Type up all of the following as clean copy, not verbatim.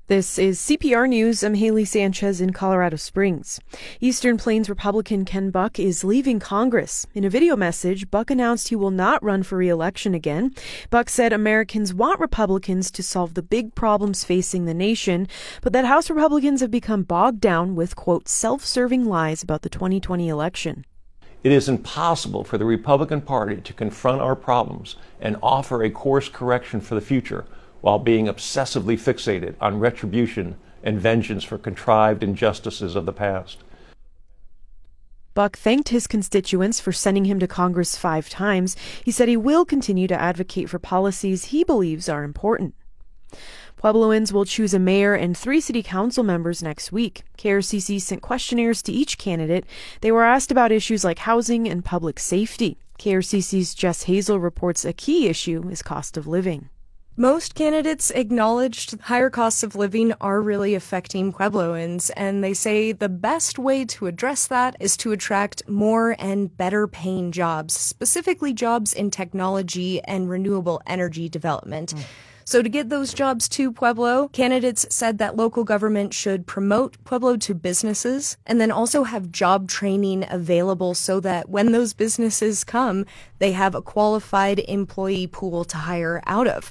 This is CPR News. I'm Haley Sanchez in Colorado Springs. Eastern Plains Republican Ken Buck is leaving Congress. In a video message, Buck announced he will not run for re-election again. Buck said Americans want Republicans to solve the big problems facing the nation, but that House Republicans have become bogged down with, quote, self-serving lies about the 2020 election. It is impossible for the Republican Party to confront our problems and offer a course correction for the future while being obsessively fixated on retribution and vengeance for contrived injustices of the past. Buck thanked his constituents for sending him to Congress 5 times. He said he will continue to advocate for policies he believes are important. Puebloans will choose a mayor and 3 city council members next week. KRCC sent questionnaires to each candidate. They were asked about issues like housing and public safety. KRCC's Jess Hazel reports a key issue is cost of living. Most candidates acknowledged higher costs of living are really affecting Puebloans, and they say the best way to address that is to attract more and better paying jobs, specifically jobs in technology and renewable energy development. So to get those jobs to Pueblo, candidates said that local government should promote Pueblo to businesses and then also have job training available so that when those businesses come, they have a qualified employee pool to hire out of.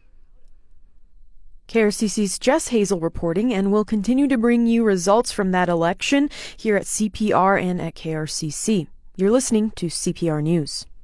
KRCC's Jess Hazel reporting, and we'll continue to bring you results from that election here at CPR and at KRCC. You're listening to CPR News.